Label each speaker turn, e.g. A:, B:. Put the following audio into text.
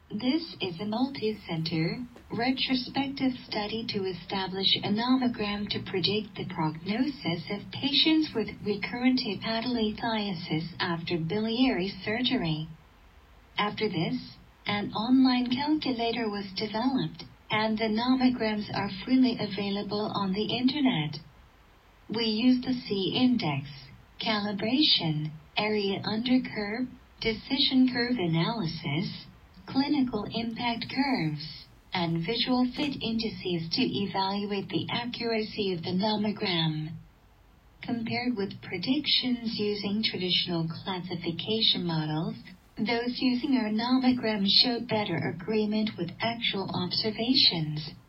A: This is a multi-center, retrospective study to establish a nomogram to predict the prognosis of patients with recurrent hepatolithiasis after biliary surgery. After this, an online calculator was developed, and the nomograms are freely available on the Internet. We use the C-index, calibration, area under curve, decision curve analysis, clinical impact curves, and visual fit indices to evaluate the accuracy of the nomogram. Compared with predictions using traditional classification models, those using our nomogram showed better agreement with actual observations.